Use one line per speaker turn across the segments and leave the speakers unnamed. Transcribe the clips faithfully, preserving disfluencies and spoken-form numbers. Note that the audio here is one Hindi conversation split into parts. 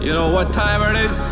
You know what time it is?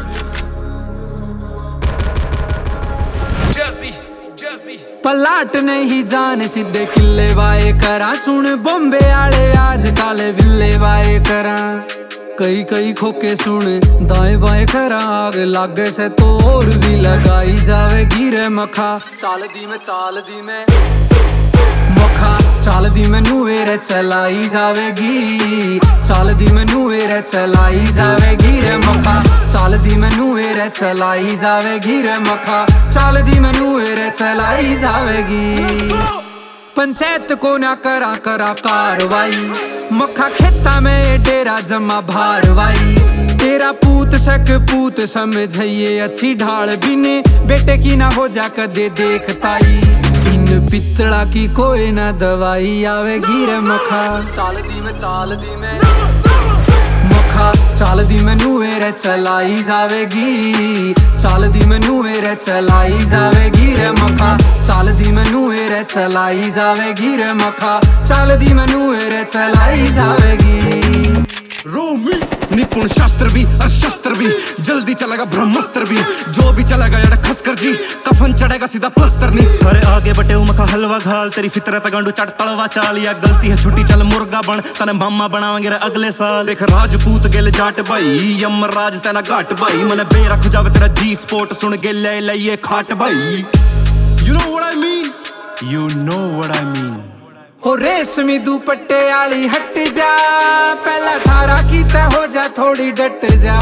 Jesse, Jesse.
पलाट नहीं जान सीधे किले वाए करा सुन बॉम्बे आले आज काले विले वाए करा कई कई खोके सुन दाएं बाएं करा आग लागे से तो और भी लगाई जावेगी रे मखा चाल दी में चाल दी में मखा चाल दी में नुएरे चलाई जावेगी चाल दी में नुएरे चलाई जावेगी रे मखा चाल दी में नुएरे चलाई जावेगी रे मखा चाल दी में नुएरे चलाई जावेगी पंचायत को ना करा करा कार्रवाई मखा खेता में डेरा जमा भारवाई तेरा पूत शक पूत समझिए अच्छी ढाल बिने बेटे की ना हो जा कदे देखताई इन पितड़ा की कोई ना दवाई आवेगी रे मखा चाल दी में चाल दी में मखा चाल दी में नुएरे चलाई जावेगी चाल दी में नुएरे चलाई जावेगी रे मखा चाल दी में नुएरे चलाई जावेगी रे मखा चाल दी में नुएरे चलाई जावेगी
रोमी निपुण शास्त्र भी अशस्त्र भी जल्दी चलेगा ब्रह्मास्त्र भी जो भी चलेगा यार खसकर जी कफन चढ़ेगा सीधा प्लस्तर नहीं अरे आगे बटे मखा हलवा घाल तेरी फितरत गांडू चट तलवा चाल या गलती है छुट्टी चल मुर्गा बन तने मामा बनावेंगे रे अगले साल देख राजपूत गेल जाट भाई यमराज तेना घाट भाई मने बेरख जावे तेरा जी स्पोर्ट सुन के ले ले ये खाट भाई you know what I mean you know what I mean
हो रेशमी दुपट्टे आली हट जा पहला ठारा की ते हो जा थोड़ी डट जा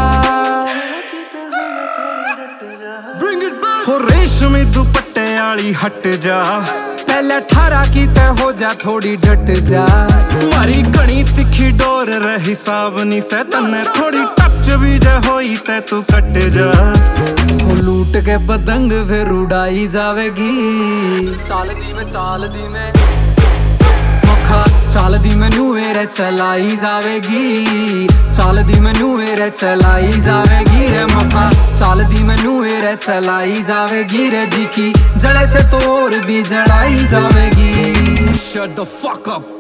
Bring it back हो रेशमी दुपट्टे आली हट जा
पहला ठारा की ते हो जा थोड़ी डट जा
मारी कणी तिखी डोर रही सावनी से तन्ने थोड़ी टच भी जे होई ते तू कट जा
हो लूट के पतंग फिर उड़ाई जावेगी चाल दी में चाल दी में चाल दी में नुएरे चलाई जावेगी चाल दी में नुएरे चलाई जावेगी रे मखा चाल दी में नुएरे चलाई जावेगी रे जी की जड़े से तो और भी जड़ाई जावेगी
Shut the fuck up